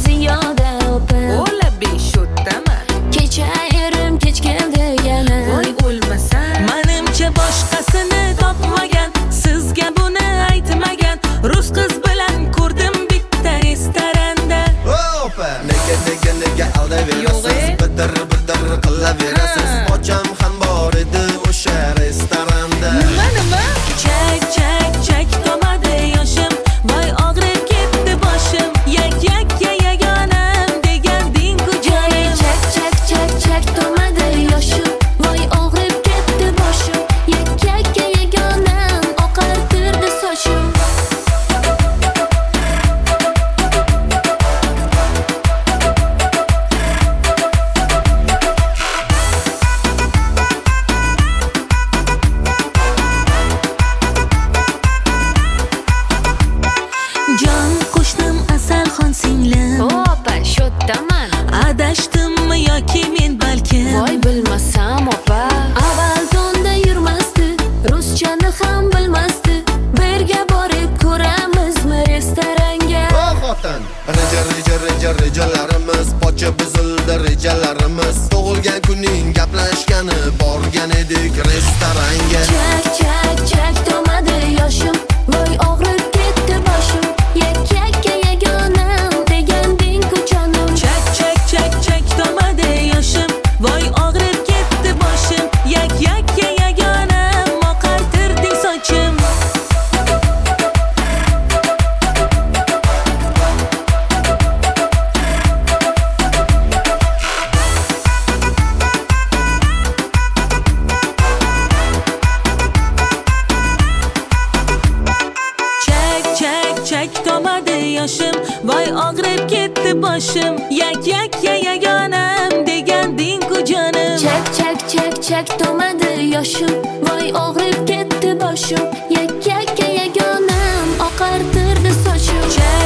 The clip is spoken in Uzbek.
ziyoda opa. Ola beshuddaman. Kecha erim kech keldi yana. Voy o'lmasam. Menimcha boshqasini topmagan, sizga buni aytmagan. Rus qiz bilan ko'rdim bitta restoranda. Opa, nega aldayverasiz? Bidir qilaverasiz. Ocham ham bor edi o'sha restoranda. Nima? Chak tomadi yoshim. Voy og'rib ketdi boshim. Yak yagonam deganding-ku jonim. Chak tomadi yoshim. Voy og'rib ketdi boshim. Yakka yagonam oqartirdi sochim. Jon qo'shnim Asalxon singlim. Opa, shoddaman. Adashdimmi yoki men balkim? Voy bilmasam opa. Avval tonda yurmasdi, ruschani ham bilmasdi. Birga borib ko'ramizmi restoranga? O xotin, rejalarimiz pocha buzildi rejalarimiz. Tug'ilgan kuning gaplashgani borgan edik restoranga. Chak tomadi yoshim. Voy og'rib ketdi boshim. Yakka yagonam deganding-ku jonim. Chak tomadi yoshim. Voy og'rib ketdi boshim. Yakka yagonam oqartirding sochim. Chak tomadi yoshim. Voy og'rib ketdi boshim. Yakka yagonam deganding-ku jonim. Chak tomadi yoshim. Voy og'rib ketdi boshim. Yakka yagonam oqartirdi sochim.